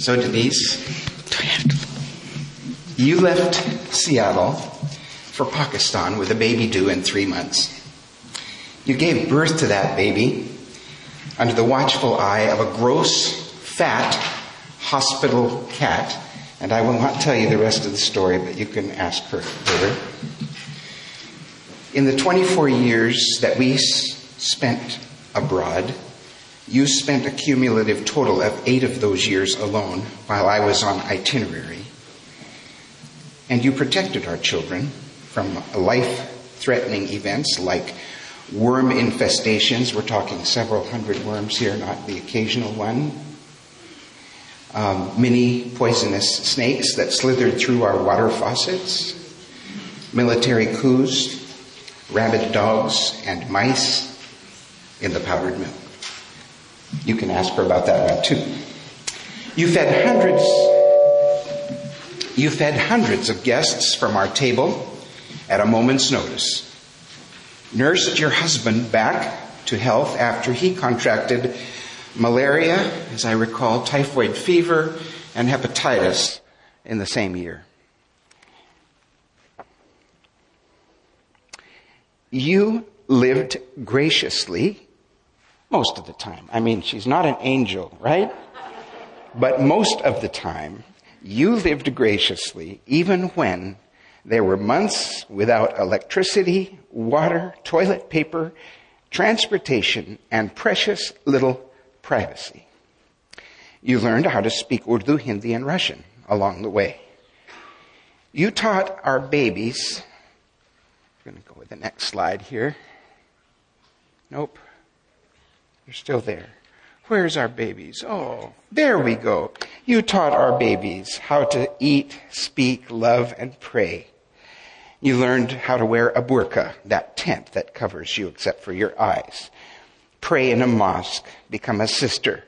So Denise, you left Seattle for Pakistan with a baby due in 3 months. You gave birth to that baby under the watchful eye of a gross, fat hospital cat. And I will not tell you the rest of the story, but you can ask her later. In the 24 years that we spent abroad, you spent a cumulative total of 8 of those years alone while I was on itinerary. And you protected our children from life-threatening events like worm infestations. We're talking several hundred worms here, not the occasional one. Many poisonous snakes that slithered through our water faucets. Military coups, rabid dogs, and mice in the powdered milk. You can ask her about that one too. You fed hundreds of guests from our table at a moment's notice. Nursed your husband back to health after he contracted malaria, as I recall, typhoid fever, and hepatitis in the same year. You lived graciously most of the time. I mean, she's not an angel, right? But most of the time, you lived graciously, even when there were months without electricity, water, toilet paper, transportation, and precious little privacy. You learned how to speak Urdu, Hindi, and Russian along the way. You taught our babies. I'm going to go with the next slide here. Nope. You're still there. Where's our babies? Oh, there we go. You taught our babies how to eat, speak, love, and pray. You learned how to wear a burqa, that tent that covers you except for your eyes. Pray in a mosque. Become a sister.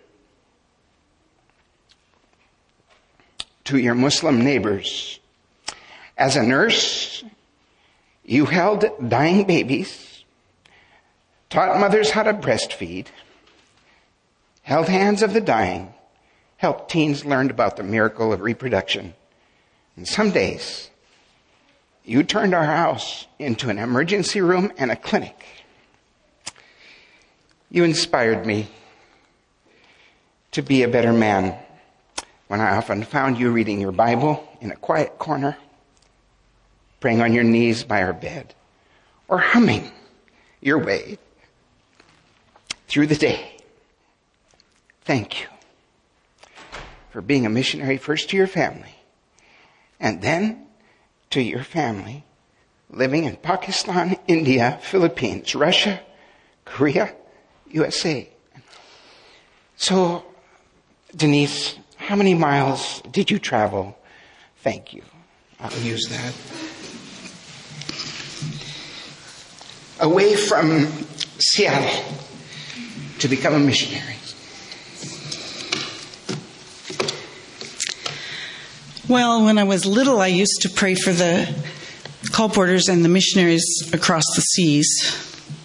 To your Muslim neighbors, as a nurse, you held dying babies, taught mothers how to breastfeed, held hands of the dying, helped teens learn about the miracle of reproduction. And some days, you turned our house into an emergency room and a clinic. You inspired me to be a better man when I often found you reading your Bible in a quiet corner, praying on your knees by our bed, or humming your way through the day. Thank you for being a missionary first to your family and then to your family living in Pakistan, India, Philippines, Russia, Korea, USA. So, Denise, how many miles did you travel? Thank you. I'll use that. Away from Seattle to become a missionary. Well, when I was little, I used to pray for the colporteurs and the missionaries across the seas.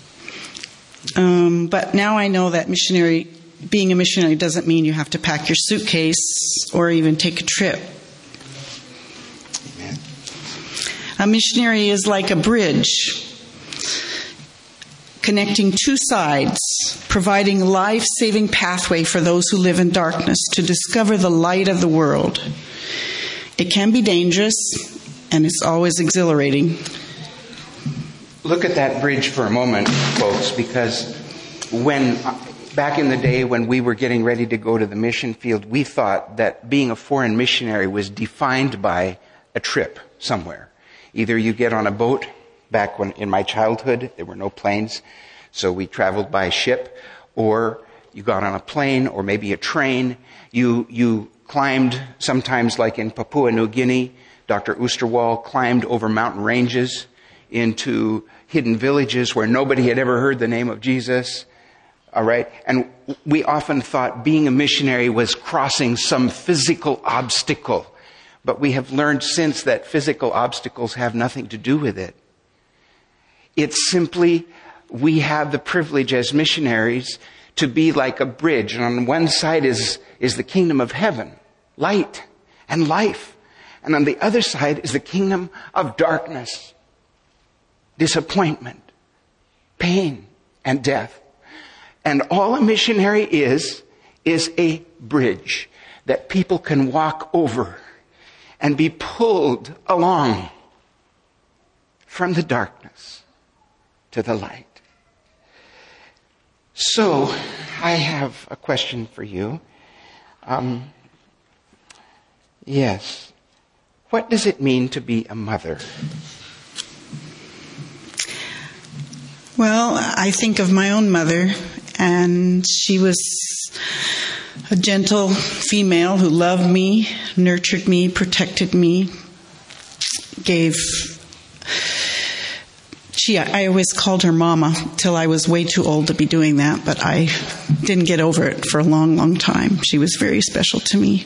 But now I know that being a missionary doesn't mean you have to pack your suitcase or even take a trip. Amen. A missionary is like a bridge connecting two sides, providing a life-saving pathway for those who live in darkness to discover the light of the world. It can be dangerous, and it's always exhilarating. Look at that bridge for a moment, folks, because back in the day when we were getting ready to go to the mission field, we thought that being a foreign missionary was defined by a trip somewhere. Either you get on a boat, back when in my childhood there were no planes, so we traveled by ship, or you got on a plane or maybe a train. You climbed, sometimes like in Papua New Guinea, Dr. Oosterwal climbed over mountain ranges into hidden villages where nobody had ever heard the name of Jesus. All right? And we often thought being a missionary was crossing some physical obstacle. But we have learned since that physical obstacles have nothing to do with it. It's simply, we have the privilege as missionaries to be like a bridge. And on one side is the kingdom of heaven. light and life. And on the other side is the kingdom of darkness, disappointment, pain, and death. And all a missionary is a bridge that people can walk over and be pulled along from the darkness to the light. So, I have a question for you. Yes. What does it mean to be a mother? Well, I think of my own mother, and she was a gentle female who loved me, nurtured me, protected me, I always called her Mama till I was way too old to be doing that, but I didn't get over it for a long, long time. She was very special to me.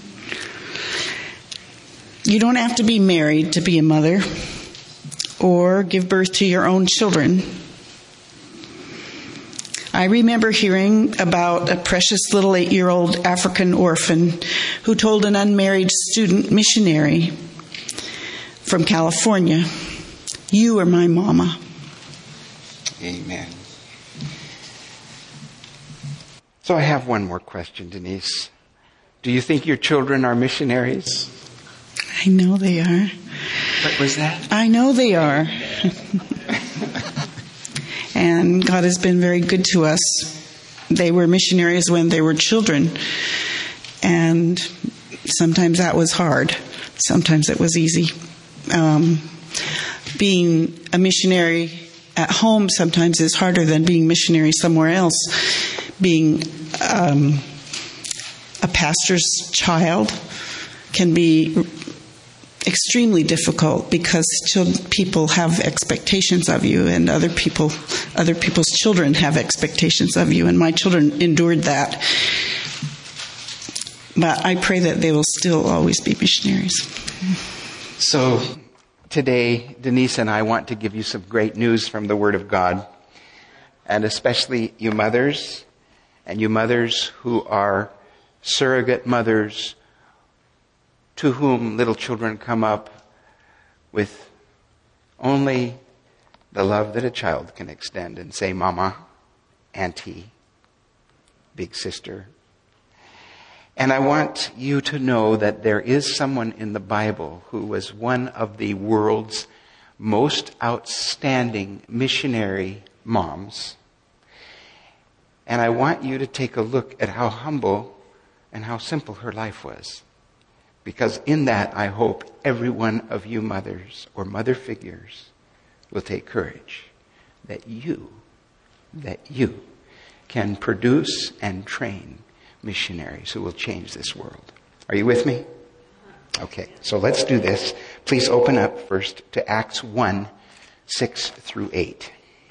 You don't have to be married to be a mother or give birth to your own children. I remember hearing about a precious little 8-year-old African orphan who told an unmarried student missionary from California, "You are my mama." Amen. So I have one more question, Denise. Do you think your children are missionaries? I know they are. What was that? I know they are. And God has been very good to us. They were missionaries when they were children. And sometimes that was hard. Sometimes it was easy. Being a missionary at home sometimes is harder than being missionary somewhere else. Being a pastor's child can be extremely difficult because people have expectations of you, and other people's children have expectations of you, and my children endured that. But I pray that they will still always be missionaries. So today, Denise and I want to give you some great news from the Word of God, and especially you mothers, and you mothers who are surrogate mothers to whom little children come up with only the love that a child can extend and say, "Mama, Auntie, big sister." And I want you to know that there is someone in the Bible who was one of the world's most outstanding missionary moms. And I want you to take a look at how humble and how simple her life was. Because in that, I hope every one of you mothers or mother figures will take courage that you can produce and train missionaries who will change this world. Are you with me? Okay, so let's do this. Please open up first to Acts 1, 6 through 8.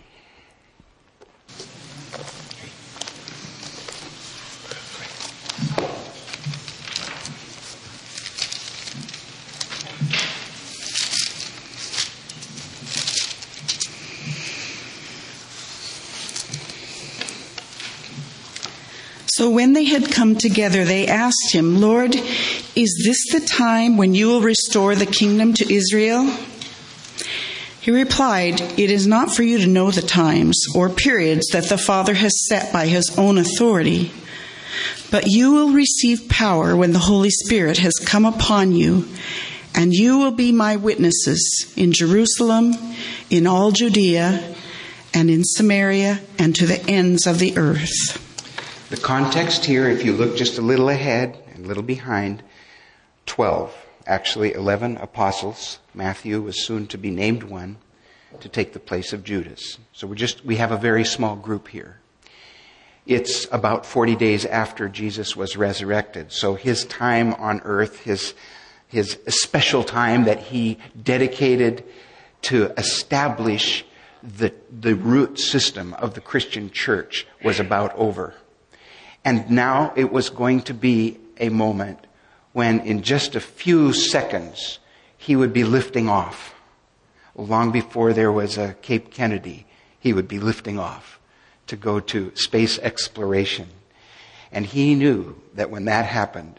So when they had come together, they asked him, "Lord, is this the time when you will restore the kingdom to Israel?" He replied, "It is not for you to know the times or periods that the Father has set by his own authority, but you will receive power when the Holy Spirit has come upon you, and you will be my witnesses in Jerusalem, in all Judea, and in Samaria, and to the ends of the earth." The context here, if you look just a little ahead and a little behind, 12, actually 11 apostles. Matthew was soon to be named one to take the place of Judas. So we have a very small group here. It's about 40 days after Jesus was resurrected. So his time on earth, his special time that he dedicated to establish the root system of the Christian church was about over. And now it was going to be a moment when in just a few seconds he would be lifting off. Long before there was a Cape Kennedy, he would be lifting off to go to space exploration. And he knew that when that happened,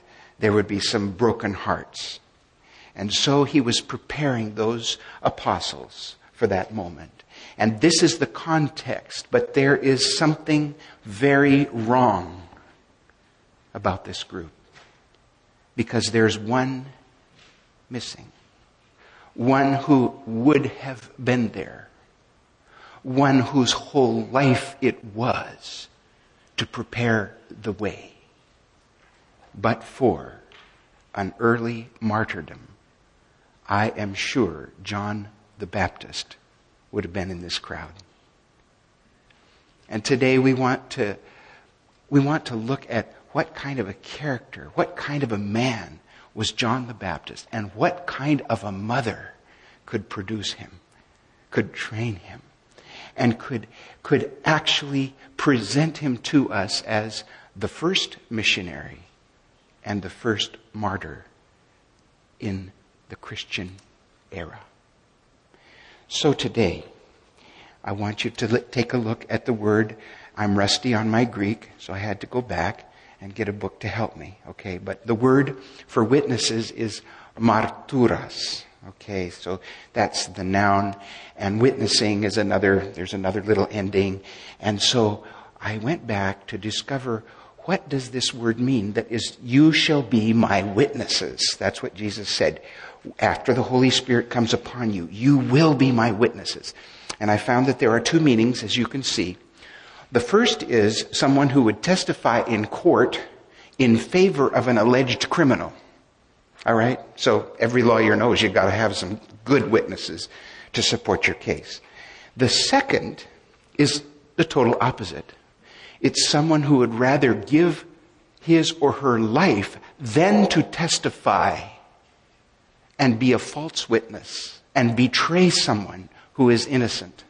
there would be some broken hearts. And so he was preparing those apostles for that moment. And this is the context, but there is something very wrong about this group. Because there's one missing. One who would have been there. One whose whole life it was to prepare the way. But for an early martyrdom, I am sure John the Baptist would have been in this crowd. And today we want to look at what kind of a character, what kind of a man was John the Baptist, and what kind of a mother could produce him, could train him, and could actually present him to us as the first missionary and the first martyr in the Christian era. So today, I want you to take a look at the word. I'm rusty on my Greek, so I had to go back and get a book to help me. Okay, but the word for witnesses is marturas. Okay, so that's the noun, and witnessing is there's another little ending. And so I went back to discover, what does this word mean? That is, you shall be my witnesses. That's what Jesus said. After the Holy Spirit comes upon you, you will be my witnesses. And I found that there are two meanings, as you can see. The first is someone who would testify in court in favor of an alleged criminal. All right? So every lawyer knows you've got to have some good witnesses to support your case. The second is the total opposite. It's someone who would rather give his or her life than to testify and be a false witness and betray someone who is innocent.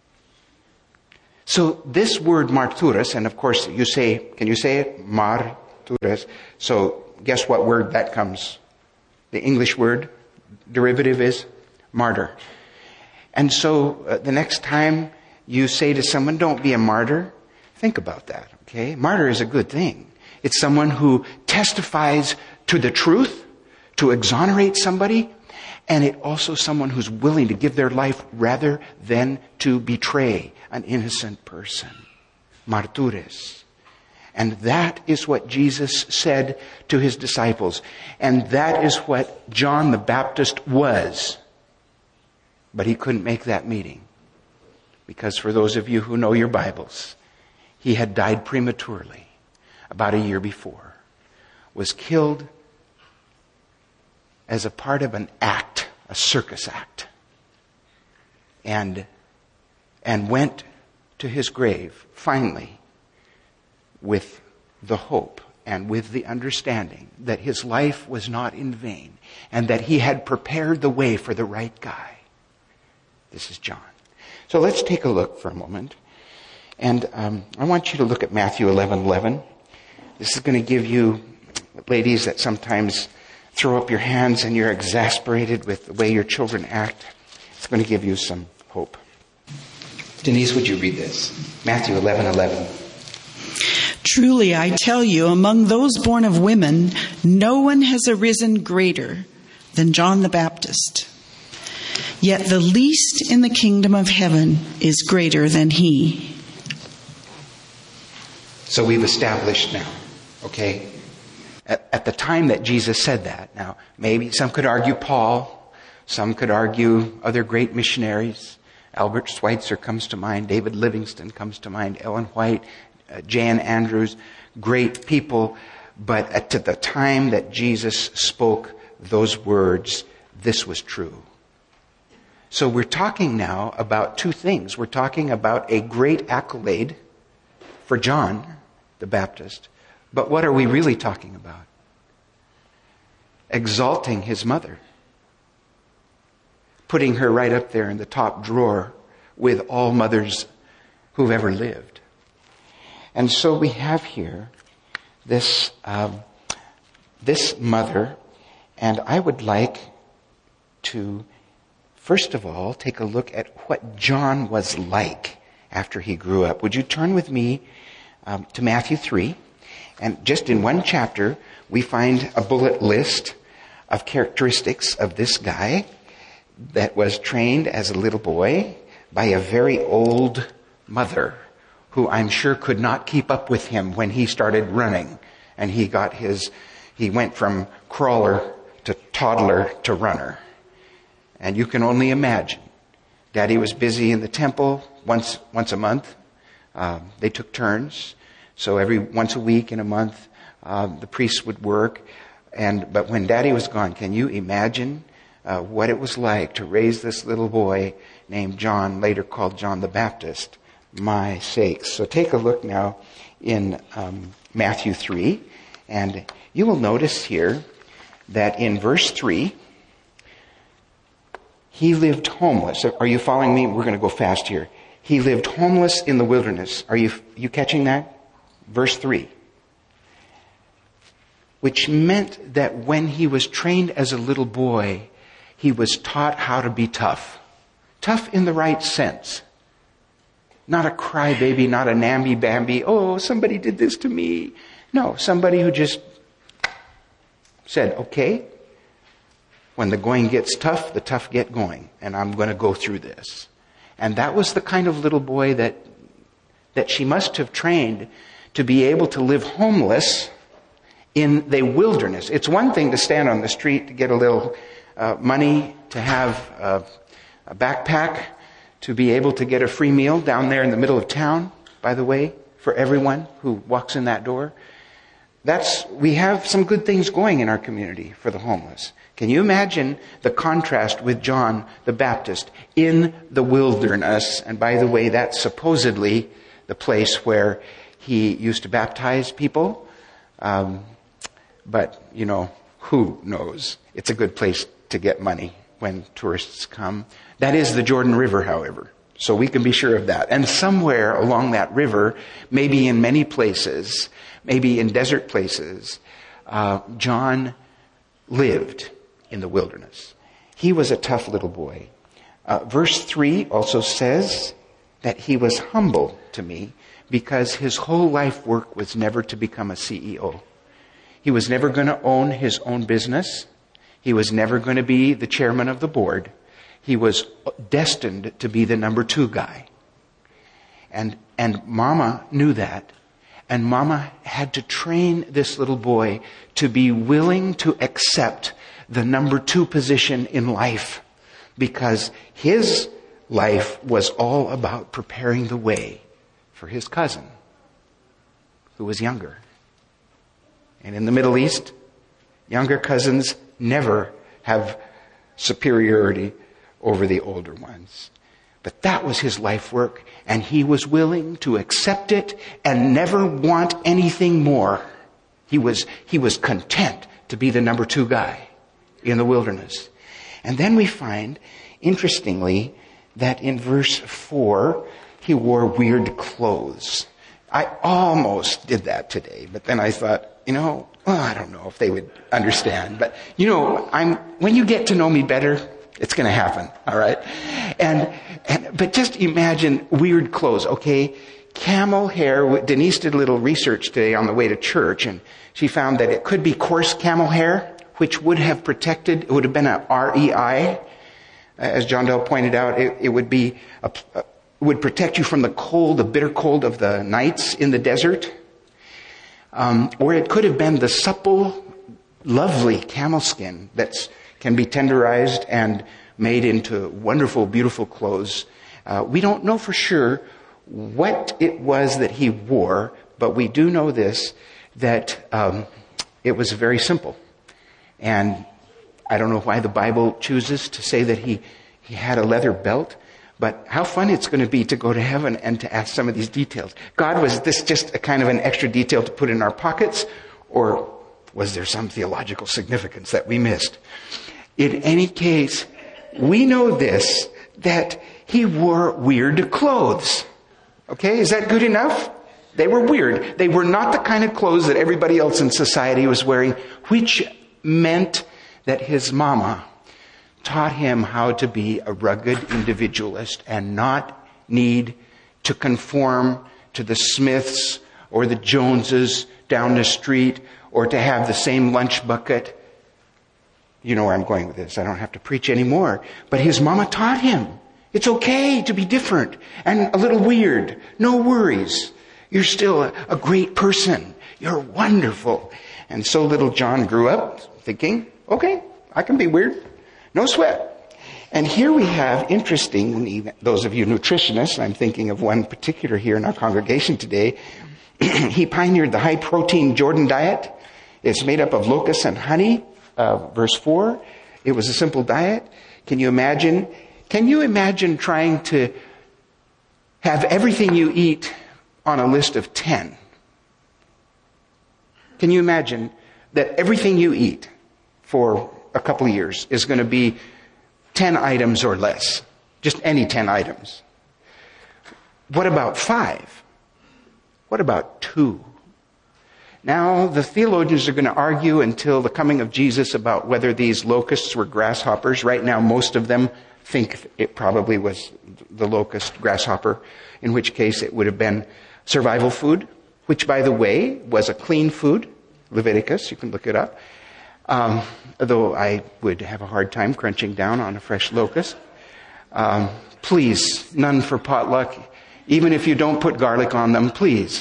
So this word marturas, and of course can you say it? Marturas. So guess what word that comes? The English word derivative is martyr. And so the next time you say to someone, don't be a martyr, think about that, okay? Martyr is a good thing. It's someone who testifies to the truth, to exonerate somebody, and it also someone who's willing to give their life rather than to betray an innocent person. Martures. And that is what Jesus said to his disciples. And that is what John the Baptist was. But he couldn't make that meeting. Because for those of you who know your Bibles, he had died prematurely about a year before. Was killed as a part of an act, a circus act. And went to his grave, finally, with the hope and with the understanding that his life was not in vain and that he had prepared the way for the right guy. This is John. So let's take a look for a moment. And I want you to look at Matthew 11:11. This is going to give you, ladies that sometimes throw up your hands and you're exasperated with the way your children act, it's going to give you some hope. Denise, would you read this? Matthew 11:11. Truly, I tell you, among those born of women, no one has arisen greater than John the Baptist. Yet the least in the kingdom of heaven is greater than he. So we've established now, okay, at the time that Jesus said that. Now, maybe some could argue Paul, some could argue other great missionaries. Albert Schweitzer comes to mind, David Livingston comes to mind, Ellen White, Jan Andrews, great people. But at the time that Jesus spoke those words, this was true. So we're talking now about two things. We're talking about a great accolade for John the Baptist. But what are we really talking about? Exalting his mother. Putting her right up there in the top drawer with all mothers who've ever lived. And so we have here this mother, and I would like to, first of all, take a look at what John was like after he grew up. Would you turn with me to Matthew 3? And just in one chapter, we find a bullet list of characteristics of this guy that was trained as a little boy by a very old mother who I'm sure could not keep up with him when he started running. And he went from crawler to toddler to runner. And you can only imagine. Daddy was busy in the temple once a month. They took turns. So once a week in a month, the priests would work. But when Daddy was gone, can you imagine what it was like to raise this little boy named John, later called John the Baptist? My sakes. So take a look now in Matthew 3. And you will notice here that in verse 3, he lived homeless. Are you following me? We're going to go fast here. He lived homeless in the wilderness. Are you catching that? Verse 3. Which meant that when he was trained as a little boy, he was taught how to be tough. Tough in the right sense. Not a crybaby, not a namby-bamby. Oh, somebody did this to me. No, somebody who just said, okay, when the going gets tough, the tough get going. And I'm going to go through this. And that was the kind of little boy that she must have trained to be able to live homeless in the wilderness. It's one thing to stand on the street to get a little money, to have a backpack, to be able to get a free meal down there in the middle of town, by the way, for everyone who walks in that door. We have some good things going in our community for the homeless. Can you imagine the contrast with John the Baptist in the wilderness? And by the way, that's supposedly the place where he used to baptize people. But, who knows? It's a good place to get money when tourists come. That is the Jordan River, however. So we can be sure of that. And somewhere along that river, maybe in many places, maybe in desert places, John lived in the wilderness. He was a tough little boy. Verse 3 also says that he was humble to me because his whole life work was never to become a CEO. He was never going to own his own business. He was never going to be the chairman of the board. He was destined to be the number 2 guy. And Mama knew that. And Mama had to train this little boy to be willing to accept the number 2 position in life, because his life was all about preparing the way for his cousin, who was younger. And in the Middle East, younger cousins never have superiority over the older ones. But that was his life work, and he was willing to accept it and never want anything more. He was content to be the number 2 guy in the wilderness. And then we find, interestingly, that in verse 4, he wore weird clothes. I almost did that today, but then I thought, I don't know if they would understand. But, when you get to know me better, it's going to happen, all right? But just imagine weird clothes, okay? Camel hair. Denise did a little research today on the way to church, and she found that it could be coarse camel hair, which would have protected, it would have been a REI. As John Dell pointed out, it would be would protect you from the cold, the bitter cold of the nights in the desert. Or it could have been the supple, lovely camel skin that can be tenderized and made into wonderful, beautiful clothes. We don't know for sure what it was that he wore, but we do know this, that it was very simple. And I don't know why the Bible chooses to say that he had a leather belt, but how fun it's going to be to go to heaven and to ask some of these details. God, was this just a kind of an extra detail to put in our pockets? Or was there some theological significance that we missed? In any case, we know this, that he wore weird clothes. Okay, is that good enough? They were weird. They were not the kind of clothes that everybody else in society was wearing, which meant that his mama taught him how to be a rugged individualist and not need to conform to the Smiths or the Joneses down the street or to have the same lunch bucket. You know where I'm going with this. I don't have to preach anymore. But his mama taught him. It's okay to be different and a little weird. No worries. You're still a great person. You're wonderful. And so little John grew up thinking, okay, I can be weird. No sweat. And here we have, interestingly, those of you nutritionists, I'm thinking of one particular here in our congregation today, he pioneered the high-protein Jordan diet. It's made up of locusts and honey. Verse 4, it was a simple diet. Can you imagine trying to have everything you eat on a list of 10? Can you imagine that everything you eat for a couple of years is going to be 10 items or less? Just any 10 items. What about 5? What about 2? Now, the theologians are going to argue until the coming of Jesus about whether these locusts were grasshoppers. Right now, most of them think it probably was the locust grasshopper, in which case it would have been survival food, which, by the way, was a clean food. Leviticus, you can look it up. Though I would have a hard time crunching down on a fresh locust. Please, none for potluck. Even if you don't put garlic on them, please.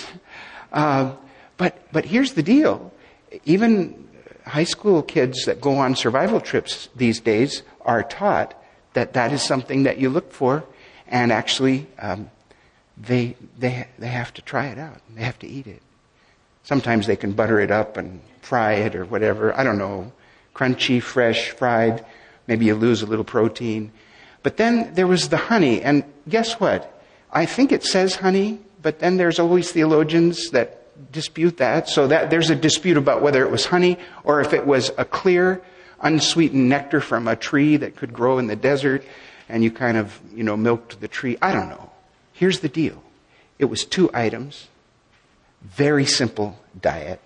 But here's the deal. Even high school kids that go on survival trips these days are taught that that is something that you look for, and actually they have to try it out. They have to eat it. Sometimes they can butter it up and fry it or whatever. I don't know. Crunchy, fresh, fried. Maybe you lose a little protein. But then there was the honey. And guess what? I think it says honey, but then there's always theologians that dispute that. So that there's a dispute about whether it was honey or if it was a clear, unsweetened nectar from a tree that could grow in the desert and you kind of, milked the tree. I don't know. Here's the deal. It was 2 items. Very simple diet.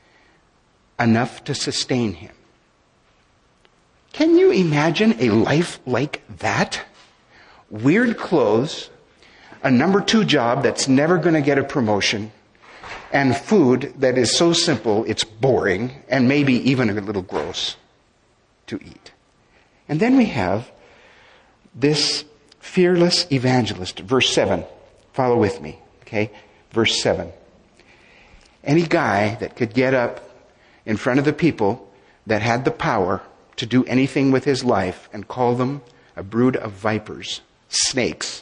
Enough to sustain him. Can you imagine a life like that? Weird clothes, a number 2 job that's never going to get a promotion, and food that is so simple it's boring and maybe even a little gross to eat. And then we have this fearless evangelist. Verse 7. Follow with me. Okay? Verse 7. Any guy that could get up in front of the people that had the power to do anything with his life and call them a brood of vipers, snakes,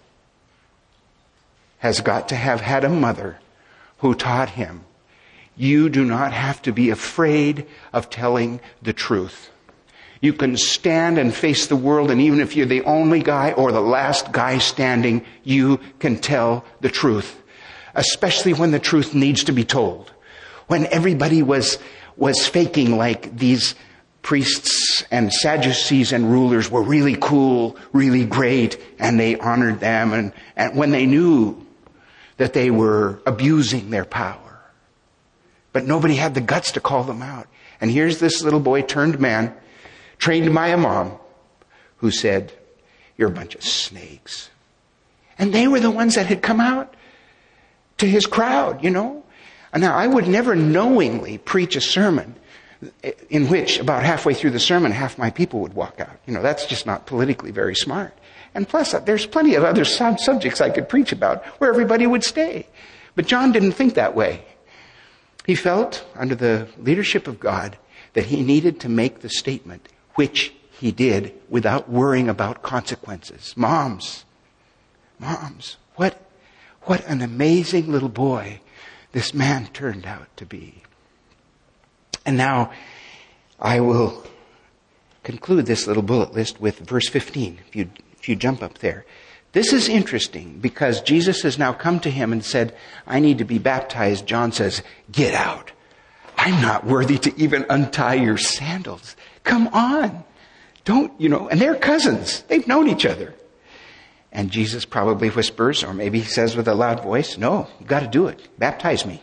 has got to have had a mother who taught him, you do not have to be afraid of telling the truth. You can stand and face the world, and even if you're the only guy or the last guy standing, you can tell the truth. Especially when the truth needs to be told. When everybody was faking like these priests and Sadducees and rulers were really cool, really great, and they honored them, and when they knew that they were abusing their power. But nobody had the guts to call them out. And here's this little boy turned man, trained by a mom, who said, you're a bunch of snakes. And they were the ones that had come out to his crowd, Now, I would never knowingly preach a sermon in which about halfway through the sermon, half my people would walk out. That's just not politically very smart. And plus, there's plenty of other subjects I could preach about where everybody would stay. But John didn't think that way. He felt, under the leadership of God, that he needed to make the statement, which he did without worrying about consequences. Moms, what an amazing little boy this man turned out to be. And now I will conclude this little bullet list with verse 15. If you jump up there. This is interesting because Jesus has now come to him and said, I need to be baptized. John says, get out. I'm not worthy to even untie your sandals. Come on. Don't, and they're cousins. They've known each other. And Jesus probably whispers, or maybe he says with a loud voice, no, you got to do it. Baptize me.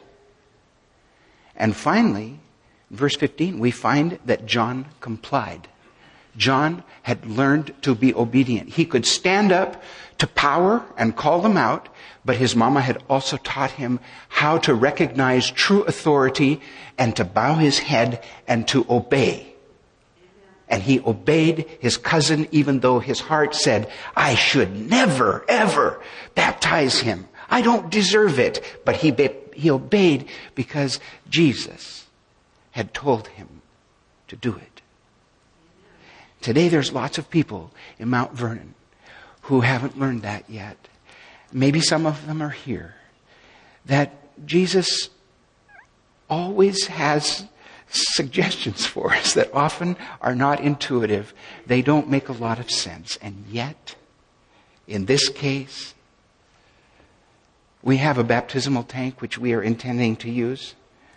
And finally, in verse 15, we find that John complied. John had learned to be obedient. He could stand up to power and call them out, but his mama had also taught him how to recognize true authority and to bow his head and to obey. And he obeyed his cousin even though his heart said, I should never, ever baptize him. I don't deserve it. But he obeyed because Jesus had told him to do it. Today there's lots of people in Mount Vernon who haven't learned that yet. Maybe some of them are here. That Jesus always has suggestions for us that often are not intuitive. They don't make a lot of sense. And yet, in this case, we have a baptismal tank which we are intending to use.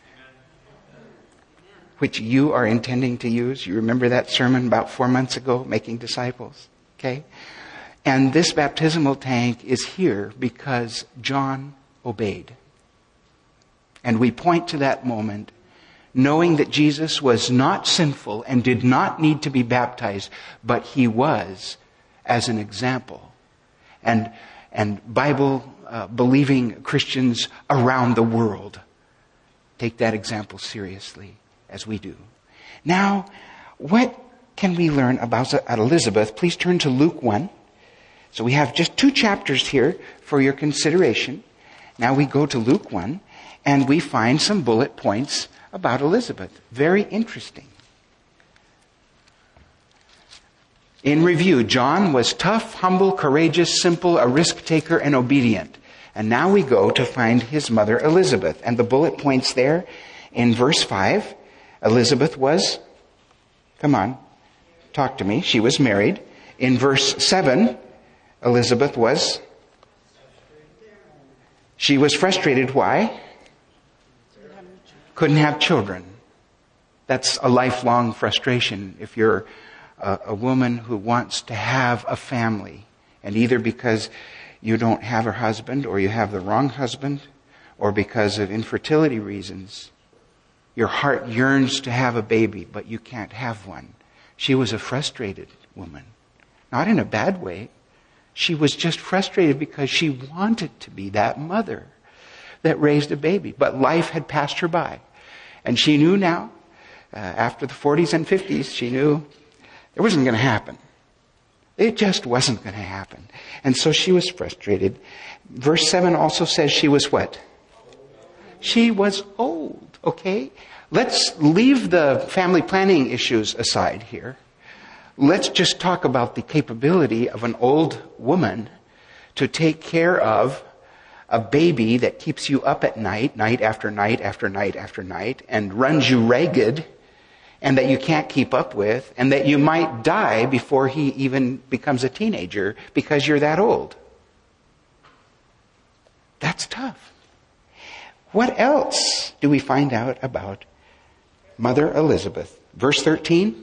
Which you are intending to use. You remember that sermon about 4 months ago, Making Disciples? Okay? And this baptismal tank is here because John obeyed. And we point to that moment knowing that Jesus was not sinful and did not need to be baptized, but he was as an example. And Bible believing Christians around the world take that example seriously as we do. Now, what can we learn about Elizabeth? Please turn to Luke 1. So we have just 2 chapters here for your consideration. Now we go to Luke 1 and we find some bullet points about Elizabeth. Very interesting. In review, John was tough, humble, courageous, simple, a risk taker, and obedient. And now we go to find his mother Elizabeth. And the bullet points there in verse 5, Elizabeth was, come on, talk to me, she was married. In verse 7, Elizabeth was, she was frustrated. Why? Couldn't have children. That's a lifelong frustration if you're a woman who wants to have a family. And either because you don't have a husband or you have the wrong husband or because of infertility reasons, your heart yearns to have a baby, but you can't have one. She was a frustrated woman. Not in a bad way. She was just frustrated because she wanted to be that mother that raised a baby. But life had passed her by. And she knew now, after the 40s and 50s, she knew it wasn't going to happen. It just wasn't going to happen. And so she was frustrated. Verse 7 also says she was what? She was old, okay? Let's leave the family planning issues aside here. Let's just talk about the capability of an old woman to take care of a baby that keeps you up at night, night after night after night after night, and runs you ragged, and that you can't keep up with, and that you might die before he even becomes a teenager because you're that old. That's tough. What else do we find out about Mother Elizabeth? Verse 13.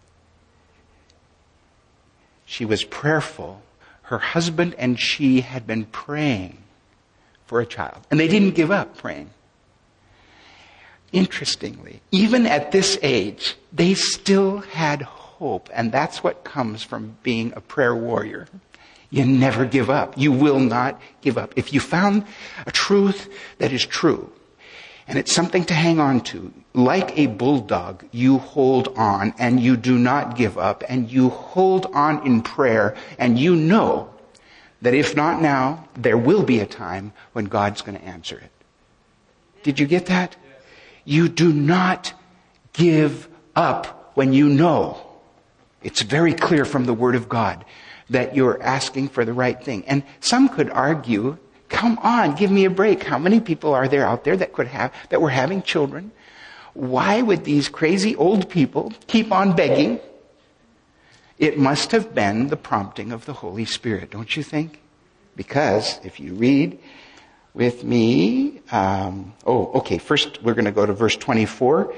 She was prayerful. Her husband and she had been praying for a child. And they didn't give up praying. Interestingly, even at this age, they still had hope. And that's what comes from being a prayer warrior. You never give up. You will not give up. If you found a truth that is true, and it's something to hang on to, like a bulldog, you hold on and you do not give up, and you hold on in prayer, and you know that if not now, there will be a time when God's going to answer it. Did you get that? You do not give up when you know. It's very clear from the Word of God that you're asking for the right thing. And some could argue, come on, give me a break. How many people are there out there that were having children? Why would these crazy old people keep on begging? It must have been the prompting of the Holy Spirit, don't you think? Because if you read with me, first we're going to go to verse 24.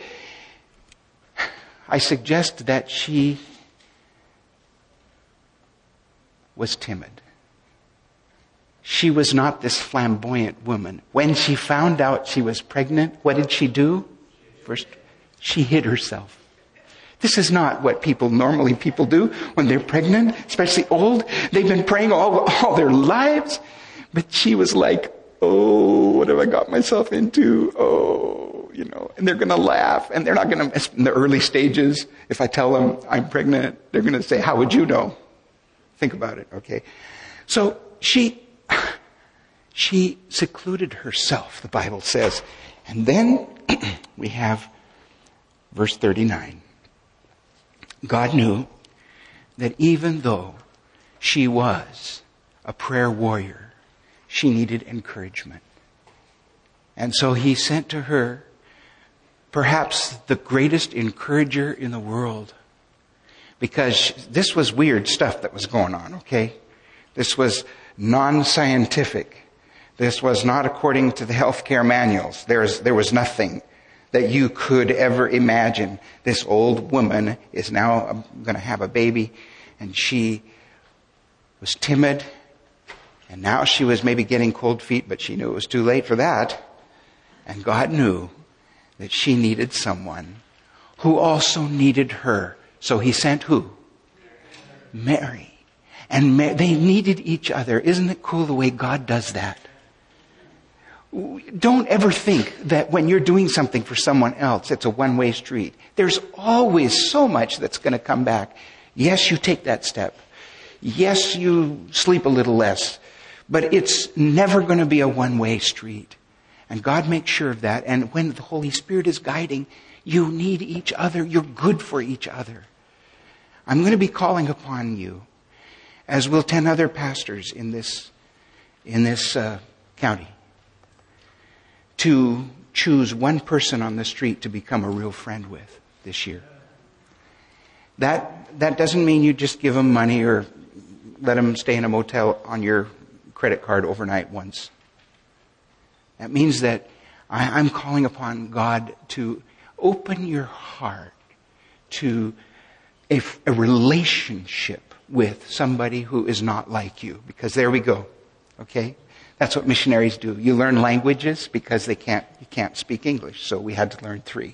I suggest that she was timid. She was not this flamboyant woman. When she found out she was pregnant, what did she do? First, she hid herself. This is not what normally people do when they're pregnant, especially old. They've been praying all their lives. But she was like, oh, what have I got myself into? Oh, and they're going to laugh. And they're not going to, in the early stages, if I tell them I'm pregnant, they're going to say, how would you know? Think about it, okay? So she secluded herself, the Bible says. And then we have verse 39. God knew that even though she was a prayer warrior, she needed encouragement. And so he sent to her perhaps the greatest encourager in the world. Because this was weird stuff that was going on, okay? This was non-scientific. This was not according to the healthcare manuals. There was nothing that you could ever imagine. This old woman is now going to have a baby, and she was timid, and now she was maybe getting cold feet, but she knew it was too late for that. And God knew that she needed someone who also needed her. So he sent who? Mary. And they needed each other. Isn't it cool the way God does that? Don't ever think that when you're doing something for someone else, it's a one-way street. There's always so much that's going to come back. Yes, you take that step. Yes, you sleep a little less. But it's never going to be a one-way street. And God makes sure of that. And when the Holy Spirit is guiding, you need each other. You're good for each other. I'm going to be calling upon you, as will 10 other pastors in this county, to choose one person on the street to become a real friend with this year. That doesn't mean you just give them money or let them stay in a motel on your credit card overnight once. That means that I'm calling upon God to open your heart to a relationship with somebody who is not like you. Because there we go. Okay? That's what missionaries do. You learn languages because you can't speak English. So we had to learn 3.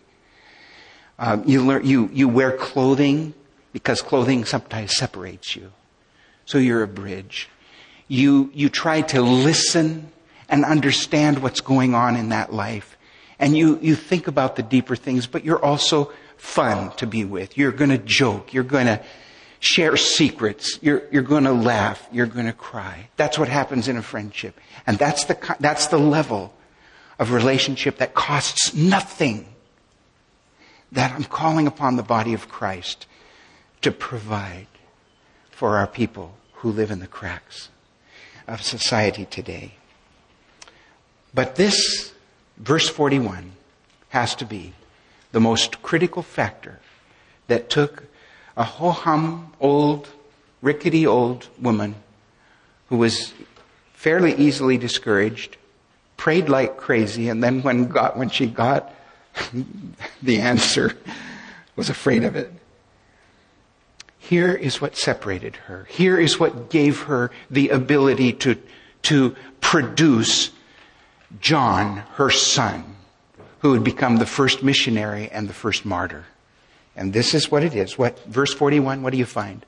You wear clothing because clothing sometimes separates you. So you're a bridge. You try to listen and understand what's going on in that life. And you think about the deeper things, but you're also fun to be with. You're going to joke. You're going to share secrets. You're going to laugh. You're going to cry. That's what happens in a friendship. And that's the level of relationship that costs nothing, that I'm calling upon the body of Christ to provide for our people who live in the cracks of society today. But this, verse 41, has to be the most critical factor that took a ho-hum, rickety old woman who was fairly easily discouraged, prayed like crazy, and then when she got the answer, was afraid of it. Here is what separated her. Here is what gave her the ability to produce John, her son, who would become the first missionary and the first martyr. And this is what it is. Verse 41, what do you find?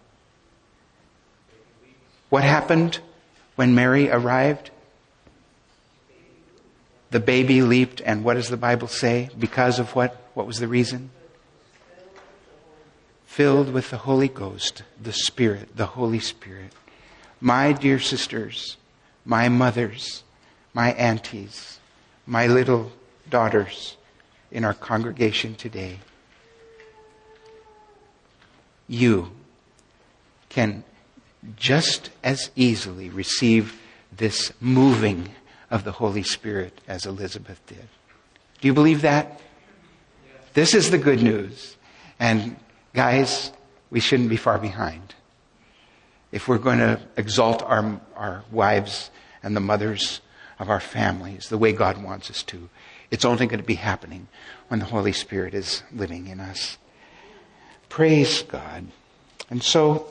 What happened when Mary arrived? The baby leaped, and what does the Bible say? Because of what? What was the reason? Filled with the Holy Ghost, the Spirit, the Holy Spirit. My dear sisters, my mothers, my aunties, my little daughters in our congregation today, you can just as easily receive this moving of the Holy Spirit as Elizabeth did. Do you believe that? This is the good news. And guys, we shouldn't be far behind. If we're going to exalt our wives and the mothers of our families the way God wants us to, it's only going to be happening when the Holy Spirit is living in us. Praise God. And so,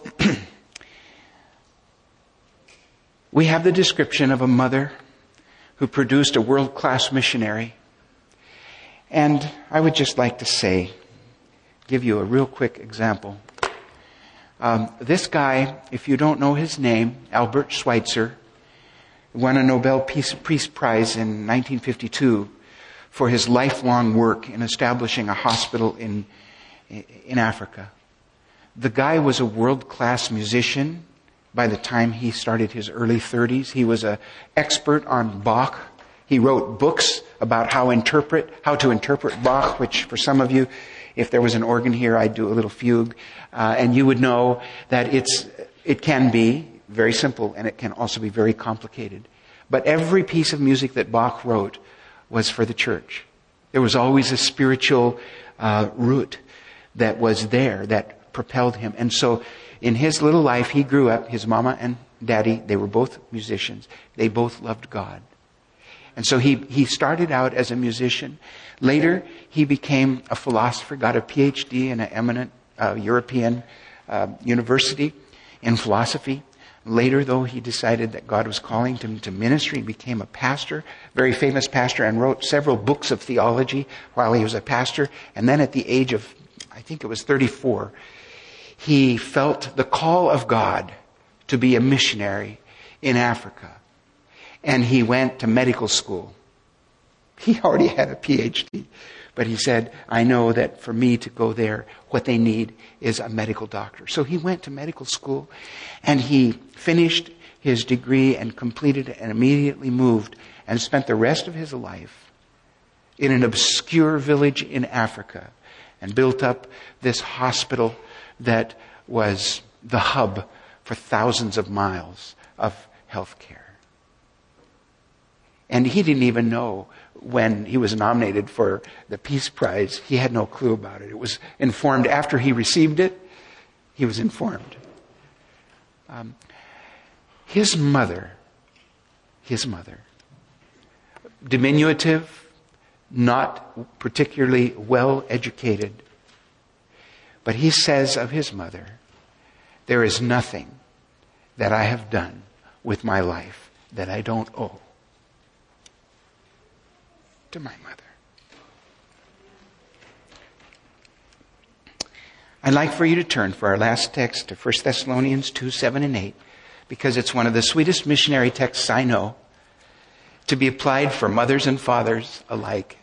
we have the description of a mother who produced a world-class missionary. And I would just like to say, give you a real quick example. This guy, if you don't know his name, Albert Schweitzer, won a Nobel Peace Prize in 1952 for his lifelong work in establishing a hospital in Africa. The guy was a world-class musician by the time he started his early 30s. He was an expert on Bach. He wrote books about how to interpret Bach, which for some of you, if there was an organ here, I'd do a little fugue. And you would know that it can be very simple and it can also be very complicated. But every piece of music that Bach wrote was for the church. There was always a spiritual root that was there that propelled him. And so in his little life, he grew up, his mama and daddy, they were both musicians. They both loved God. And so he started out as a musician. Later, he became a philosopher, got a PhD in an eminent European university in philosophy. Later, though, he decided that God was calling him to ministry. He became a pastor, very famous pastor, and wrote several books of theology while he was a pastor. And then at the age of, I think it was 34, he felt the call of God to be a missionary in Africa. And he went to medical school. He already had a PhD. But he said, I know that for me to go there, what they need is a medical doctor. So he went to medical school and he finished his degree and completed it and immediately moved and spent the rest of his life in an obscure village in Africa and built up this hospital that was the hub for thousands of miles of health care. And he didn't even know when he was nominated for the Peace Prize. He had no clue about it. It was informed after he received it. He was informed. His mother, diminutive, not particularly well educated, but he says of his mother, there is nothing that I have done with my life that I don't owe to my mother. I'd like for you to turn for our last text to 1 Thessalonians 2, 7 and 8, because it's one of the sweetest missionary texts I know to be applied for mothers and fathers alike.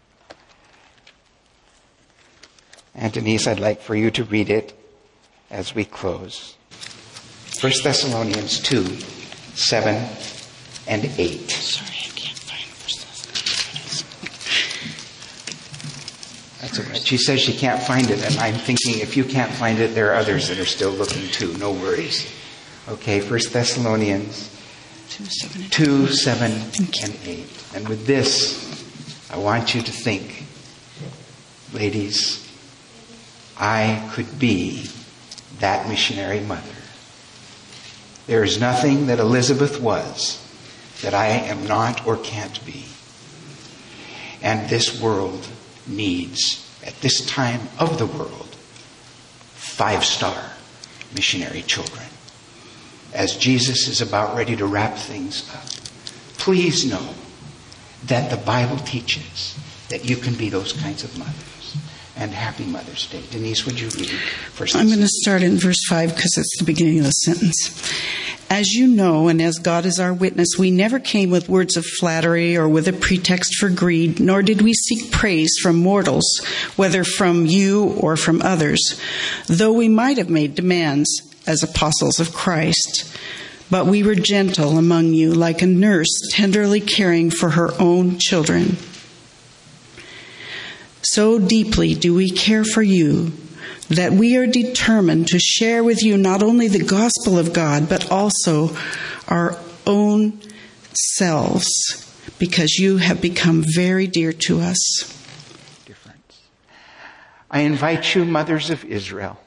And Denise, I'd like for you to read it as we close. 1 Thessalonians 2, 7 and 8. Sorry, I can't find 1 Thessalonians. That's all right. She says she can't find it, and I'm thinking if you can't find it, there are others that are still looking too. No worries. Okay, 1 Thessalonians 2, 7 and 8. And with this, I want you to think, ladies, I could be that missionary mother. There is nothing that Elizabeth was that I am not or can't be. And this world needs, at this time of the world, 5-star missionary children. As Jesus is about ready to wrap things up, please know that the Bible teaches that you can be those kinds of mothers. And happy Mother's Day. Denise, would you read first? I'm going to start in verse 5 because it's the beginning of the sentence. As you know, and as God is our witness, we never came with words of flattery or with a pretext for greed, nor did we seek praise from mortals, whether from you or from others, though we might have made demands as apostles of Christ. But we were gentle among you, like a nurse tenderly caring for her own children. So deeply do we care for you that we are determined to share with you not only the gospel of God, but also our own selves, because you have become very dear to us. Difference. I invite you, mothers of Israel,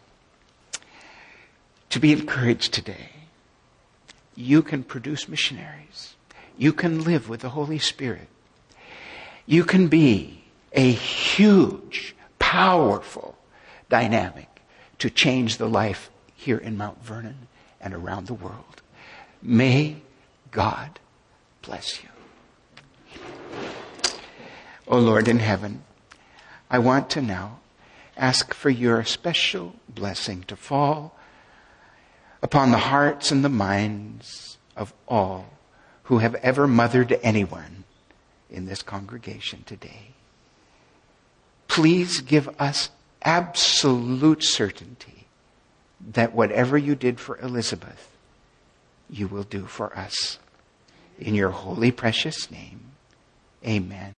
to be encouraged today. You can produce missionaries. You can live with the Holy Spirit. You can be a huge, powerful dynamic to change the life here in Mount Vernon and around the world. May God bless you. Oh Lord in heaven, I want to now ask for your special blessing to fall upon the hearts and the minds of all who have ever mothered anyone in this congregation today. Please give us absolute certainty that whatever you did for Elizabeth, you will do for us. In your holy, precious name, amen.